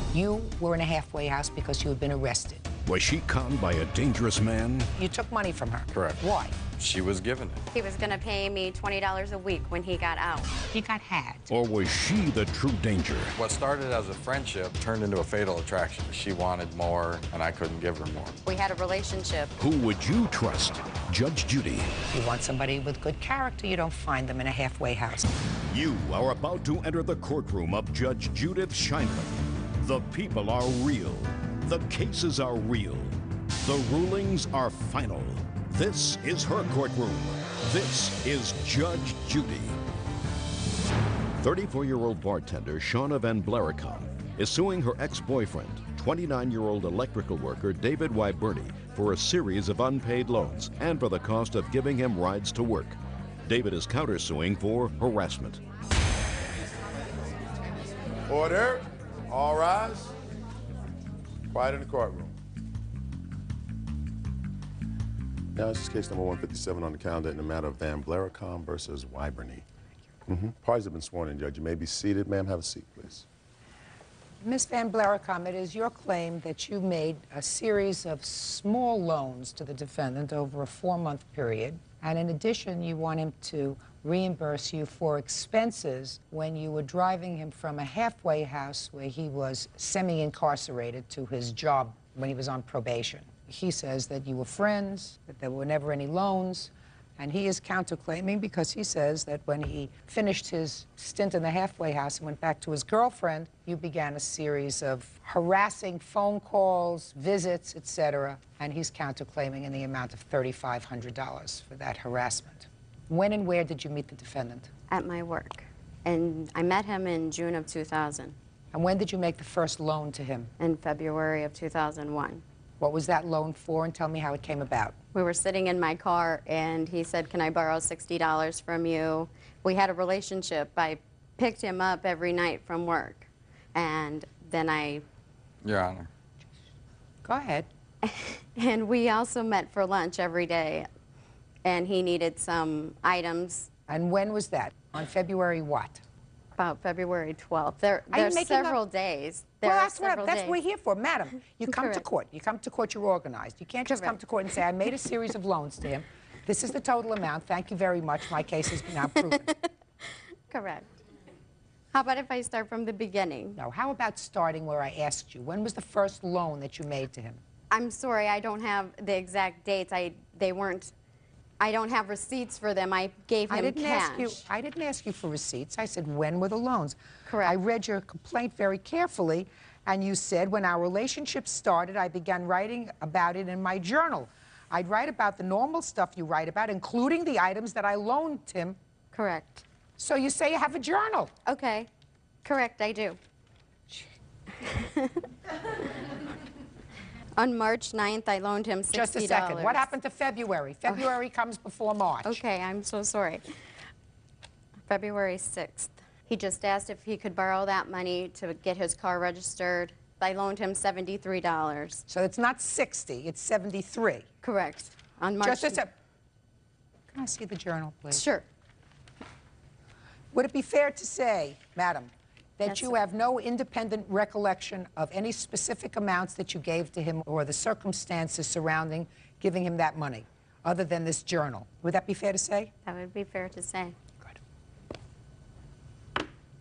You were in a halfway house because you had been arrested. Was she conned by a dangerous man? You took money from her. Correct. Why? She was given it. He was going to pay me $20 a week when he got out. He got had. Or was she the true danger? What started as a friendship turned into a fatal attraction. She wanted more, and I couldn't give her more. We had a relationship. Who would you trust? Judge Judy. You want somebody with good character, you don't find them in a halfway house. You are about to enter the courtroom of Judge Judith Scheinman. The people are real. The cases are real. The rulings are final. This is her courtroom. This is Judge Judy. 34-year-old bartender Shauna Van Blaricon is suing her ex-boyfriend, 29-year-old electrical worker David Wyberny, for a series of unpaid loans and for the cost of giving him rides to work. David is countersuing for harassment. Order. All rise. Quiet in the courtroom. Now, this is case number 157 on the calendar in the matter of Van Blaricon versus Wyberny. Parties have been sworn in, Judge. You may be seated. Ma'am, have a seat, please. Miss Van Blaricon, it is your claim that you made a series of small loans to the defendant over a 4-month period, and in addition, you want him to reimburse you for expenses when you were driving him from a halfway house where he was semi-incarcerated to his job when he was on probation. He says that you were friends, that there were never any loans, and he is counterclaiming because he says that when he finished his stint in the halfway house and went back to his girlfriend, you began a series of harassing phone calls, visits, etc., and he's counterclaiming in the amount of $3,500 for that harassment. When and where did you meet the defendant? At my work. And I met him in June of 2000. And when did you make the first loan to him? In February of 2001. What was that loan for, and tell me how it came about. We were sitting in my car, and he said, "Can I borrow $60 from you?" We had a relationship. I picked him up every night from work, and then Your Honor. Go ahead. And we also met for lunch every day, and he needed some items. And when was that? On February what? About February 12th. There's several days. Well, that's what we're here for, madam. You come to Correct. court. You come to court, you're organized. You can't just come Correct. to court and say, I made a series of loans to him. This is the total amount. Thank you very much. My case is now proven. Correct. How about if I start from the beginning? No, how about starting where I asked you? When was the first loan that you made to him? I'm sorry, I don't have the exact dates. I don't have receipts for them. I gave him cash. I didn't ask you for receipts. I said, when were the loans? Correct. I read your complaint very carefully, and you said, when our relationship started, I began writing about it in my journal. I'd write about the normal stuff you write about, including the items that I loaned him. Correct. So you say you have a journal. Okay. Correct, I do. On March 9th, I loaned him $60. Just a second. What happened to February? February comes before March. Okay, I'm so sorry. February 6th. He just asked if he could borrow that money to get his car registered. I loaned him $73. So it's not 60, it's 73. Correct. On March... Just a second. Can I see the journal, please? Sure. Would it be fair to say, madam, that Yes, you sir. have no independent recollection of any specific amounts that you gave to him or the circumstances surrounding giving him that money, other than this journal? Would that be fair to say? That would be fair to say. Good.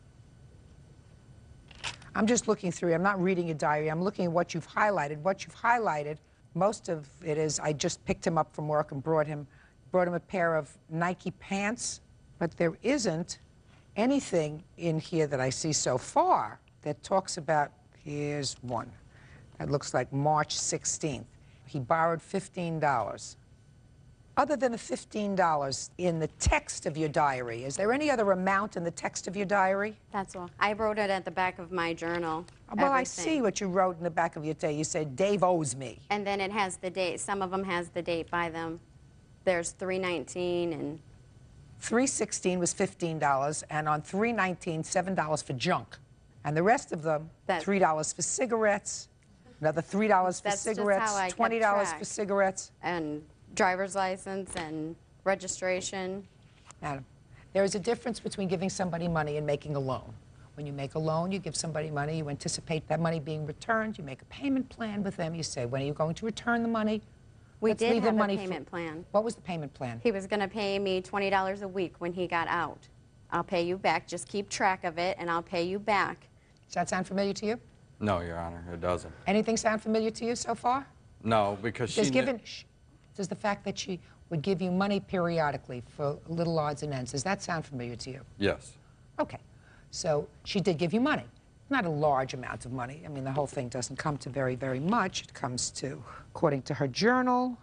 I'm just looking through. I'm not reading your diary. I'm looking at what you've highlighted. What you've highlighted, most of it is I just picked him up from work and brought him a pair of Nike pants, but there isn't anything in here that I see so far that talks about, here's one. That looks like March 16th. He borrowed $15. Other than the $15 in the text of your diary, is there any other amount in the text of your diary? That's all. I wrote it at the back of my journal. Well, I everything. see what you wrote in the back of your diary. You said, Dave owes me. And then it has the date. Some of them has the date by them. There's 3/19 and... 3/16 was $15, and on 3/19, $7 for junk. And the rest of them, $3 for cigarettes, another $3 for That's just cigarettes, how I kept $20 track. for cigarettes. and driver's license and registration. Madam, there is a difference between giving somebody money and making a loan. When you make a loan, you give somebody money, you anticipate that money being returned, you make a payment plan with them, you say, when are you going to return the money? We Let's did leave the have a money payment plan. What was the payment plan? He was going to pay me $20 a week when he got out. I'll pay you back. Just keep track of it, and I'll pay you back. Does that sound familiar to you? No, Your Honor, it doesn't. Anything sound familiar to you so far? No, because she Does the fact that she would give you money periodically for little odds and ends, does that sound familiar to you? Yes. Okay. So she did give you money. Not a large amount of money. I mean, the whole thing doesn't come to very, very much. It comes to, according to her journal,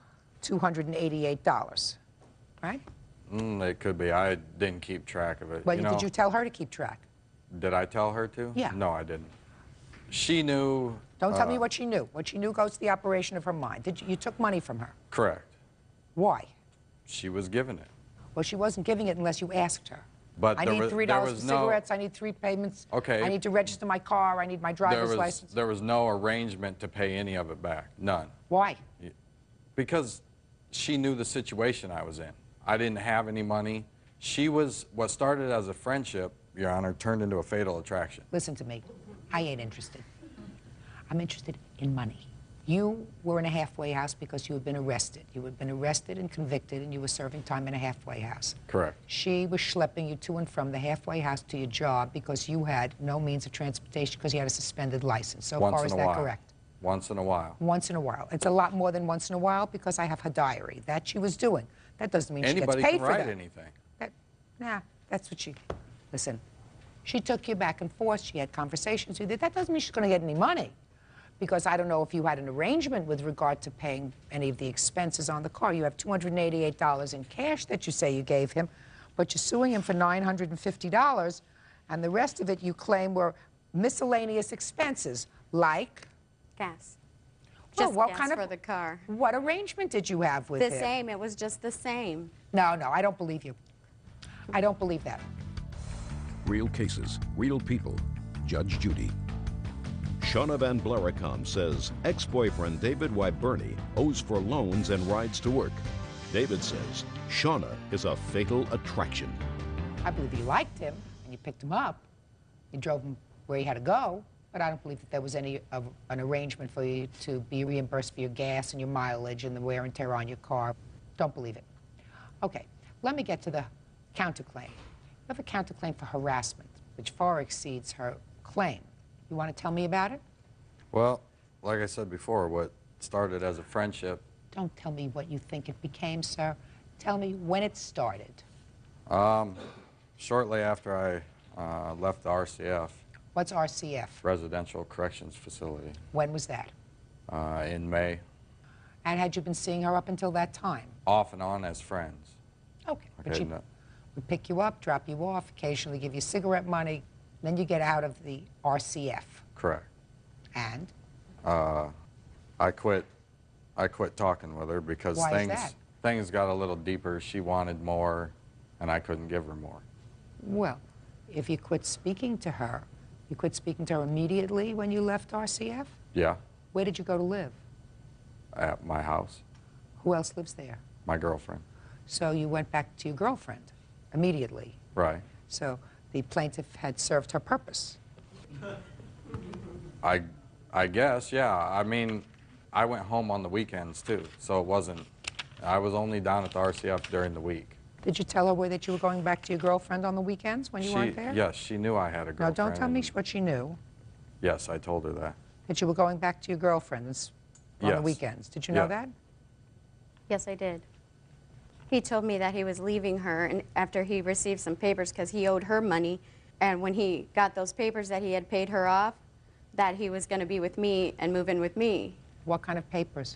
$288, right? It could be. I didn't keep track of it. Well, you know, did you tell her to keep track? Did I tell her to? Yeah. No, I didn't. She knew. Don't tell me what she knew. What she knew goes to the operation of her mind. You took money from her. Correct. Why? She was given it. Well, she wasn't giving it unless you asked her. But I there need was- $3 there for was no- cigarettes. I need 3 payments. Okay. I need to register my car. I need my driver's license. There was no arrangement to pay any of it back. None. Why? Because she knew the situation I was in. I didn't have any money. What started as a friendship, Your Honor, turned into a fatal attraction. Listen to me. I ain't interested. I'm interested in money. You were in a halfway house because you had been arrested. You had been arrested and convicted, and you were serving time in a halfway house. Correct. She was schlepping you to and from the halfway house to your job because you had no means of transportation because you had a suspended license. So far, is that correct? Once in a while. Once in a while. It's a lot more than once in a while because I have her diary. That she was doing. That doesn't mean Anybody she gets paid can for write that. anything. Nah, that's what she... Listen, she took you back and forth. She had conversations with you. That doesn't mean she's going to get any money. Because I don't know if you had an arrangement with regard to paying any of the expenses on the car. You have $288 in cash that you say you gave him, but you're suing him for $950, and the rest of it you claim were miscellaneous expenses, like... Gas. Well, Just what gas kind of- for the car. What arrangement did you have with The him? same. It was just the same. No, I don't believe you. I don't believe that. Real cases, real people. Judge Judy. Shauna Van Blaricom says ex-boyfriend David Wyberny owes for loans and rides to work. David says Shauna is a fatal attraction. I believe you liked him, and you picked him up. You drove him where he had to go, but I don't believe that there was any of an arrangement for you to be reimbursed for your gas and your mileage and the wear and tear on your car. Don't believe it. Okay, let me get to the counterclaim. You have a counterclaim for harassment, which far exceeds her claim. You want to tell me about it? Well, like I said before, what started as a friendship. Don't tell me what you think it became, sir. Tell me when it started. Shortly after I left the RCF, What's RCF? Residential Corrections Facility, When was that? in May, And had you been seeing her up until that time? off and on as friends. Okay. But Okay, she no. would pick you up, drop you off, occasionally give you cigarette money. Then you get out of the RCF. Correct. And? I quit talking with her because Why is that? things got a little deeper. She wanted more, and I couldn't give her more. Well, if you quit speaking to her, you quit speaking to her immediately when you left RCF? Yeah, Where did you go to live? at my house, Who else lives there? my girlfriend. So you went back to your girlfriend immediately. Right. So the plaintiff had served her purpose. I guess, yeah. I mean, I went home on the weekends too, so it wasn't. I was only down at the RCF during the week. Did you tell her that you were going back to your girlfriend on the weekends when you weren't there? Yes, she knew I had a No, girlfriend. don't tell me and- what she knew. Yes, I told her that. That you were going back to your girlfriend on the Yes. weekends. Did you know Yeah. that? Yes, I did. He told me that he was leaving her and after he received some papers because he owed her money. And when he got those papers that he had paid her off, that he was going to be with me and move in with me. What kind of papers?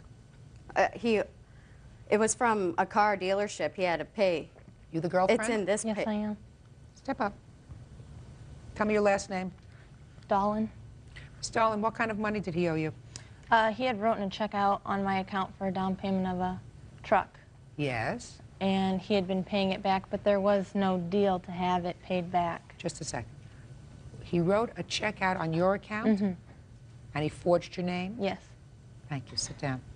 It was from a car dealership he had to pay. You the girlfriend? It's in this Yes, I am. Step up. Tell me your last name. Dolan. Stalin, what kind of money did he owe you? He had written a check out on my account for a down payment of a truck, Yes. and he had been paying it back, but there was no deal to have it paid back. Just a second. He wrote a check out on your account? Mm-hmm. And he forged your name? Yes. Thank you. Sit down.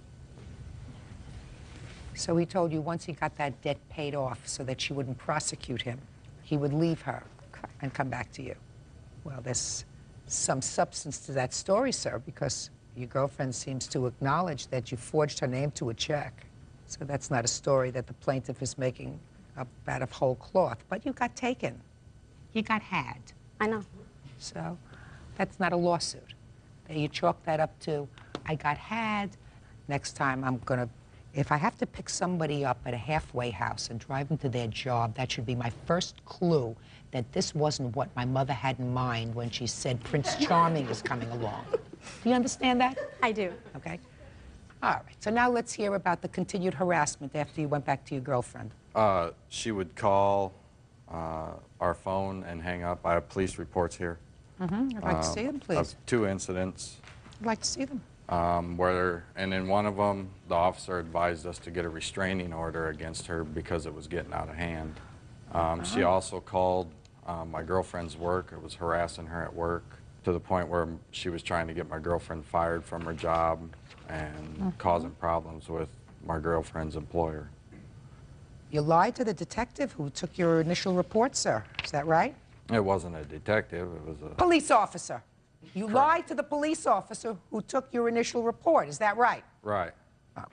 So he told you once he got that debt paid off so that she wouldn't prosecute him, he would leave her and come back to you. Well, there's some substance to that story, sir, because your girlfriend seems to acknowledge that you forged her name to a check. So that's not a story that the plaintiff is making up out of whole cloth. But you got taken. You got had. I know. So that's not a lawsuit. You chalk that up to, I got had. Next time I'm going to, if I have to pick somebody up at a halfway house and drive them to their job, that should be my first clue that this wasn't what my mother had in mind when she said Prince Charming is coming along. Do you understand that? I do. Okay. All right. So now let's hear about the continued harassment after you went back to your girlfriend. She would call our phone and hang up. I have police reports here. I'd like to see them, please. Of 2 incidents. I'd like to see them. And in one of them, the officer advised us to get a restraining order against her because it was getting out of hand. She also called my girlfriend's work. It was harassing her at work to the point where she was trying to get my girlfriend fired from her job and causing problems with my girlfriend's employer. You lied to the detective who took your initial report, sir. Is that right? It wasn't a detective. It was a Police officer. You lied to the police officer who took your initial report. Is that right? Right. Okay.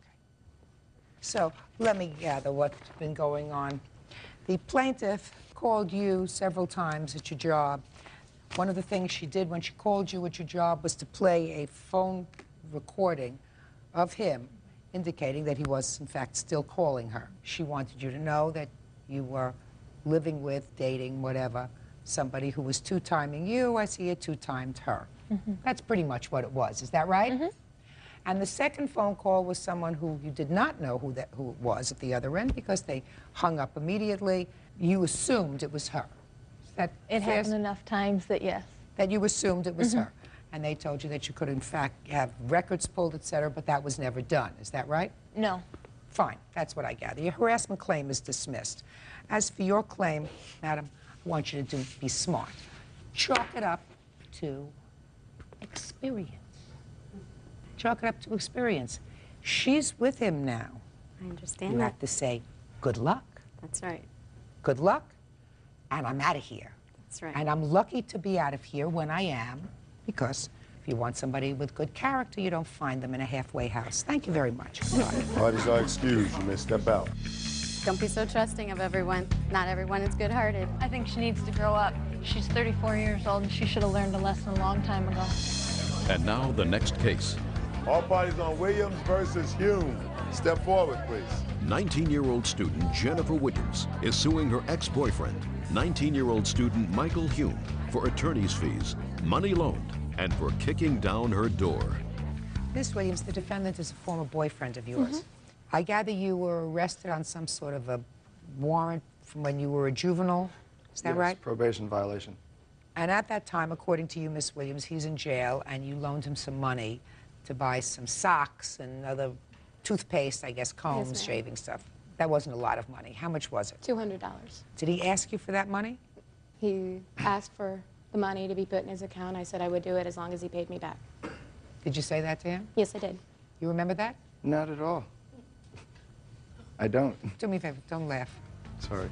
So let me gather what's been going on. The plaintiff called you several times at your job. One of the things she did when she called you at your job was to play a phone recording of him indicating that he was, in fact, still calling her. She wanted you to know that you were living with, dating, whatever, somebody who was two-timing you as he had two-timed her. That's pretty much what it was. Is that right? And the second phone call was someone who you did not know who it was at the other end because they hung up immediately. You assumed it was her. Is that It fair? happened enough times that yes. That you assumed it was her. And they told you that you could, in fact, have records pulled, et cetera, but that was never done. Is that right? No. Fine. That's what I gather. Your harassment claim is dismissed. As for your claim, madam, I want you to be smart. Chalk it up to experience. Chalk it up to experience. She's with him now. I understand You that. have to say, good luck, That's right. good luck, and I'm out of here. That's right. And I'm lucky to be out of here when I am, because if you want somebody with good character, you don't find them in a halfway house. Thank you very much. Goodbye. Parties are excused. You may step out. Don't be so trusting of everyone. Not everyone is good-hearted. I think she needs to grow up. She's 34 years old and she should have learned a lesson a long time ago. And now the next case. All parties on Williams versus Hume. Step forward, please. 19-year-old student Jennifer Williams is suing her ex-boyfriend, 19-year-old student Michael Hume, for attorney's fees, money loaned, and for kicking down her door. Ms. Williams, the defendant is a former boyfriend of yours. I gather you were arrested on some sort of a warrant from when you were a juvenile. Is that right? Probation violation. And at that time, according to you, Miss Williams, he's in jail, and you loaned him some money to buy some socks and other toothpaste, I guess, combs, ma'am. shaving stuff. That wasn't a lot of money. How much was it? $200. Did he ask you for that money? He asked for the money to be put in his account. I said I would do it as long as he paid me back. Did you say that to him? Yes, I did. You remember that? Not at all. I don't. Do me a favor, don't laugh. Sorry.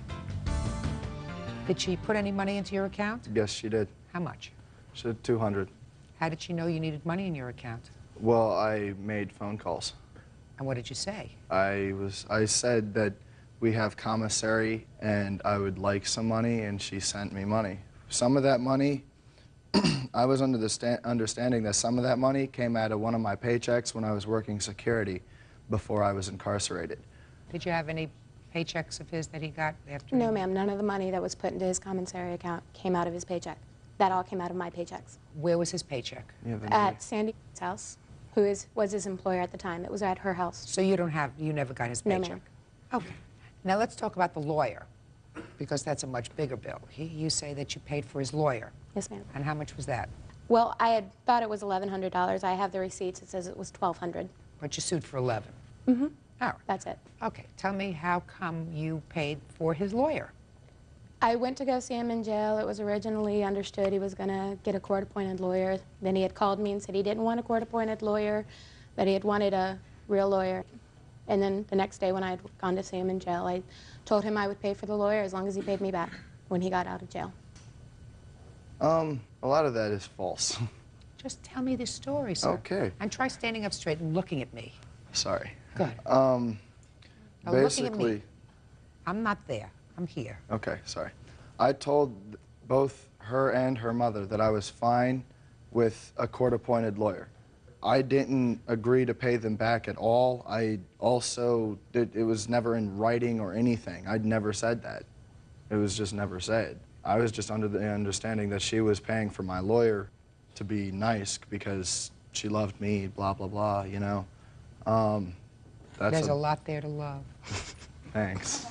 Did she put any money into your account? Yes, she did. How much? She said 200. How did she know you needed money in your account? Well, I made phone calls. And what did you say? I said that we have commissary and I would like some money, and she sent me money. Some of that money, I was under the understanding that some of that money came out of one of my paychecks when I was working security before I was incarcerated. Did you have any paychecks of his that he got after? No, ma'am. None of the money that was put into his commissary account came out of his paycheck. That all came out of my paychecks. Where was his paycheck? You have any At Sandy's house, who was his employer at the time. It was at her house. So you never got his No, paycheck? ma'am. Okay. Now let's talk about the lawyer, because that's a much bigger bill. You say that you paid for his lawyer. Yes, ma'am. And how much was that? Well, I had thought it was $1,100. I have the receipts. It says it was $1,200. But you sued for 11. All right. That's it. Okay. Tell me how come you paid for his lawyer? I went to go see him in jail. It was originally understood he was going to get a court-appointed lawyer. Then he had called me and said he didn't want a court-appointed lawyer, but he had wanted a real lawyer. And then the next day when I had gone to see him in jail, I told him I would pay for the lawyer as long as he paid me back when he got out of jail. A lot of that is false. Just tell me the story, sir. Okay. And try standing up straight and looking at me. Sorry. Good. Now, looking at me. I'm not there. I'm here. Okay, sorry. I told both her and her mother that I was fine with a court-appointed lawyer. I didn't agree to pay them back at all. I also it was never in writing or anything. I'd never said that. It was just never said. I was just under the understanding that she was paying for my lawyer to be nice because she loved me, blah, blah, blah, you know. There's a lot there to love. Thanks.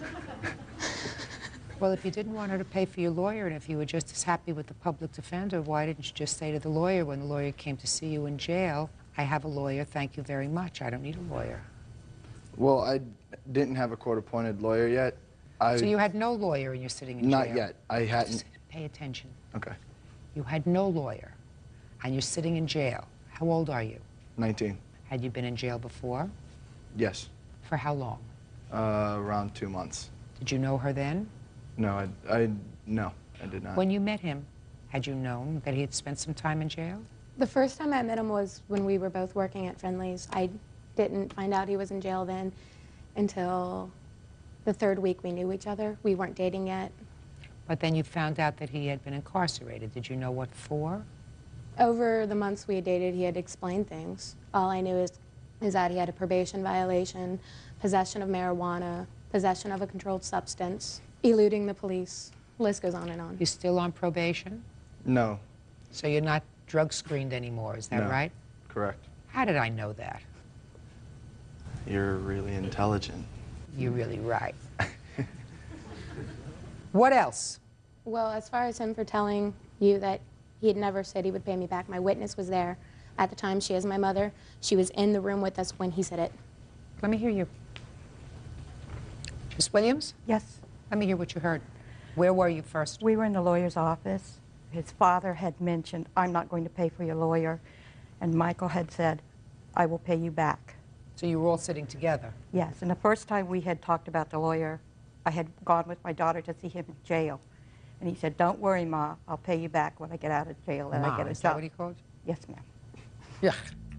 Well, if you didn't want her to pay for your lawyer, and if you were just as happy with the public defender, why didn't you just say to the lawyer when the lawyer came to see you in jail, I have a lawyer, thank you very much, I don't need a lawyer? Well, I didn't have a court-appointed lawyer yet. So you had no lawyer and you're sitting in jail? Not yet. I hadn't. Just pay attention. Okay. You had no lawyer, and you're sitting in jail. How old are you? 19. Had you been in jail before? Yes. For how long? Around 2 months. Did you know her then? No, no, I did not. When you met him, had you known that he had spent some time in jail? The first time I met him was when we were both working at Friendly's. I didn't find out he was in jail then until the 3rd week we knew each other. We weren't dating yet. But then you found out that he had been incarcerated. Did you know what for? Over the months we had dated, he had explained things. All I knew is that he had a probation violation, possession of marijuana, possession of a controlled substance, eluding the police. List goes on and on. You're still on probation? No. So you're not drug screened anymore, is that No. right? Correct. How did I know that? You're really intelligent. You're really right. What else? Well, as far as him for telling you that he had never said he would pay me back, my witness was there. At the time, she is my mother. She was in the room with us when he said it. Let me hear you. Miss Williams? Yes. Let me hear what you heard. Where were you first? We were in the lawyer's office. His father had mentioned, I'm not going to pay for your lawyer. And Michael had said, I will pay you back. So you were all sitting together? Yes. And the first time we had talked about the lawyer, I had gone with my daughter to see him in jail. And he said, don't worry, Ma, I'll pay you back when I get out of jail and I get a job. Is that what he called you? Yes, ma'am. Yeah.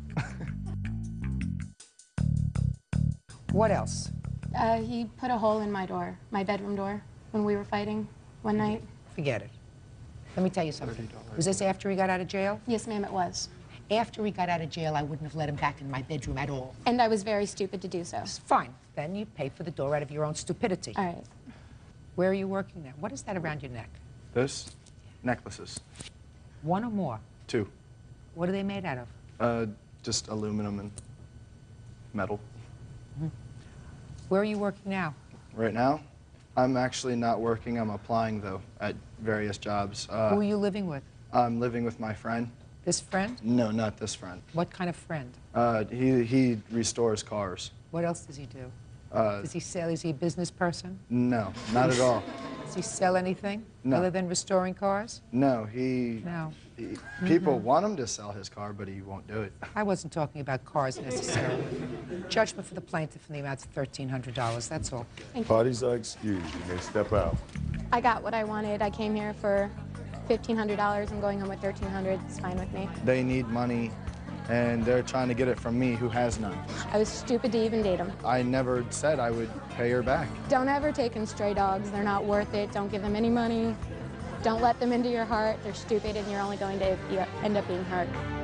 What else? He put a hole in my door, my bedroom door, when we were fighting one night. Forget it. Let me tell you something. Was this after he got out of jail? Yes, ma'am, it was. After he got out of jail, I wouldn't have let him back in my bedroom at all. And I was very stupid to do so. It's fine. Then you pay for the door out of your own stupidity. All right. Where are you working now? What is that around your neck? This? Necklaces. 1 or more? 2. What are they made out of? Just aluminum and metal. Where are you working now? Right now, I'm actually not working. I'm applying, though, at various jobs. Who are you living with? I'm living with my friend. This friend? No, not this friend. What kind of friend? He restores cars. What else does he do? Does he sell? Is he a business person? No, not at all. Does he sell anything No. other than restoring cars? No, No. People want him to sell his car, but he won't do it. I wasn't talking about cars necessarily. Judgment for the plaintiff in the amount of $1,300, that's all. Parties are excused. You may step out. I got what I wanted. I came here for $1,500. I'm going home with $1,300. It's fine with me. They need money, and they're trying to get it from me, who has none. I was stupid to even date him. I never said I would pay her back. Don't ever take in stray dogs. They're not worth it. Don't give them any money. Don't let them into your heart. They're stupid, and you're only going to end up being hurt.